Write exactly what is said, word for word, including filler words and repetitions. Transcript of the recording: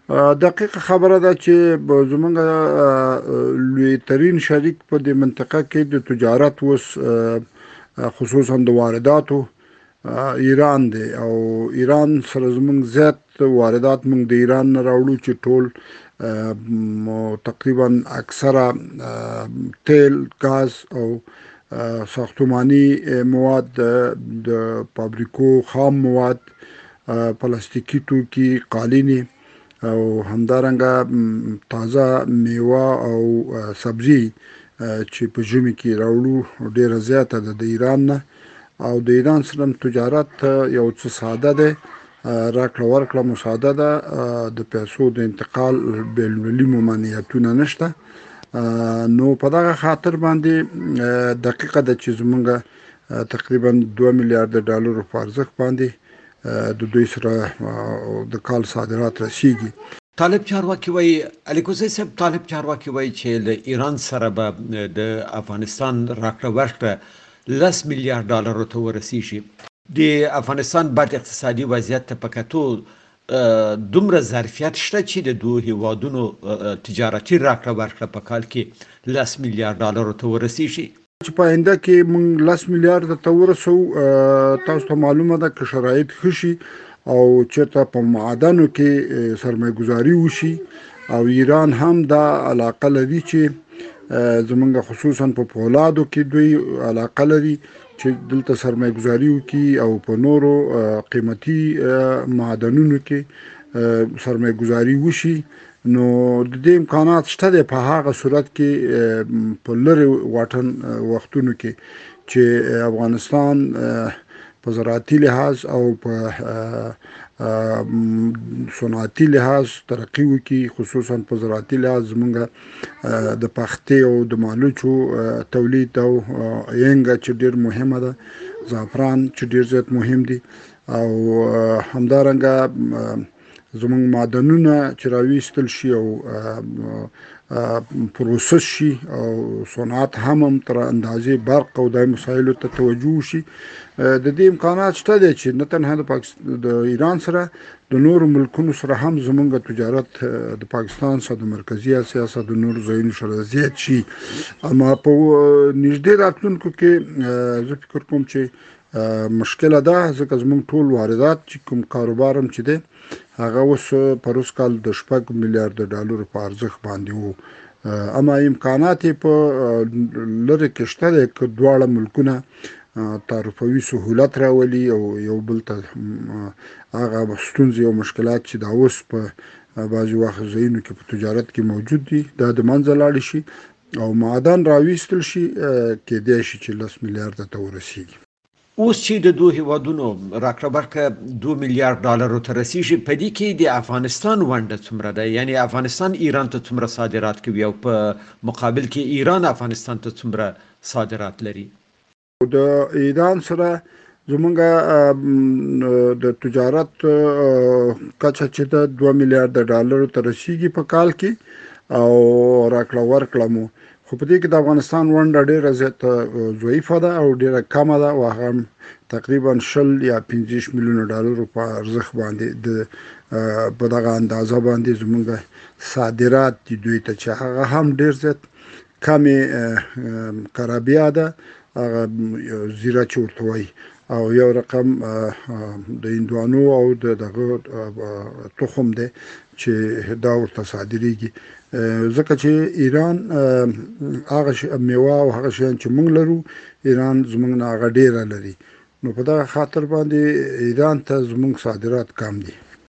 دقیقه خبره ده چې زمونږ لوی ترین شریک په دې منطقه کې د تجارت اوس خصوصا د وارداتو ایران دی او ایران سره زمونږ زیات واردات مونږ د ایران نه راوړو چې ټول تقریبا اکثره تیل غاز او ساختماني مواد د فابریکو خام مواد پلاستیکي توکي قالینې او همدارنګه تازه میوه او سبزي چې په ژمي کې راوړو ډیره زیاته ده د ایران نه او د ایران سره تجارت یو څه ساده ده راکړه ورکړه مو ساده ده د پیسو د انتقال بین‌المللي ممانعتونه نشته نو په دغه خاطر باندې دقیقه ده چې زمونږ تقریبا دوه میلیارډ ډالرو په ارزښت باندې د دوی سره د کال صادرات رسیږي. طالب چارواکي وایي الیکوزی صاحب طالب چارواکي وایي چې له ایران سره به د افغانستان راکړه ورکړه لس میلیارډ ډالرو ته ورسیږي. د افغانستان بد اقتصادي وضعیت ته په کتو دومره ظرفیت شته چې د دوه هیوادونو تجارتي راکړه ورکړه په کال کې لس میلیارډ ډالرو ته ورسیږي. چې په آینده کې موږ لس میلیارډ ته ورسو تاسو ته معلومه ده که شرایط ښه شي او چېرته په معدنو کې سرمایه ګذاري وشي او ایران هم دا علاقه لري چې زمونږ خصوصا په پولادو کې دوی علاقه لري چې دلته سرمایه ګذاري وکړي او په نورو قیمتي معدنونو کې سرمایه ګذاري وشي نو د دې امکانات شته دی په هغه صورت کې په لرې واټن وختونو کې چې افغانستان په زراعتي لحاظ او په صنعتي لحاظ ترقي وکړي خصوصا په زراعتي لحاظ زمونږ د پختې او د مالوچو تولید او اینګه چې ډېر مهمه ده زعفران چې ډېر زیات مهم دي او همدارنګه زمونږ معدنونه چې راویستل شي او پروسس شي او صنعت هم هم تر اندازې برق او دای مسایلو ته توجه شي د دې امکانات شته دی چې نه تنها د د ایران سره د نورو ملکونو سره هم زمونږ تجارت د پاکستان سره د مرکزي اسیا سره د نورو ځایونو سره زیات شي اما په نږدې راتلونکو کې زه فکر کوم چې مشکله ده ځکه زمونږ ټول واردات چې کوم کاروبار هم چې دی هغه اوس پروس کال د شپږ میلیارډ ډالرو په ارزښت باندې وو اما امکانات په لره کې شته دی که دواړه ملکونه تعرفوي سهولت راولي او یو بل ته هغه ستونزې او مشکلات چې دا اوس په بعضې وخت ځایونو کې په تجارت کې موجود دي دا د منځه لاړې شي او معدن راویستل شي کېدای شي چې لس میلیارډ ته ورسیږي. اوس چې د دوه هیوادونو راکړه ورکړه دوه میلیارډ ډالرو ته رسیږي په دې کې د افغانستان ونډه څومره ده یعنی افغانستان ایران ته څومره صادرات کوي او په مقابل کې ایران افغانستان ته څومره صادرات لري؟ د ایران سره زمونږ د تجارت کچه چې ده دوه میلیارډ ډالرو ته رسیږي په کال کې او راکړه ورکړه مو خو په دې کې د افغانستان ونډه ډېره زیاته ضعیفه ده او ډېره کمه ده او هغه تقریبا شل یا پنځه میلیونه ډالرو په ارزښت باندې د په دغه اندازه باندې زمونږ صادرات دي دوی ته چې هغه هم ډېر زیات کمې کرابیا ده هغه زیره چې ورته وایي او یو رقم د هندوانو او د دغه تخم دی چې دا ورته صادریږي ځکه چې ایران هغه میوه او هغه شیان چې موږ لرو ایران زموږ نه هغه ډیره لري نو په دغه خاطر باندې ایران ته زموږ صادرات کم دي.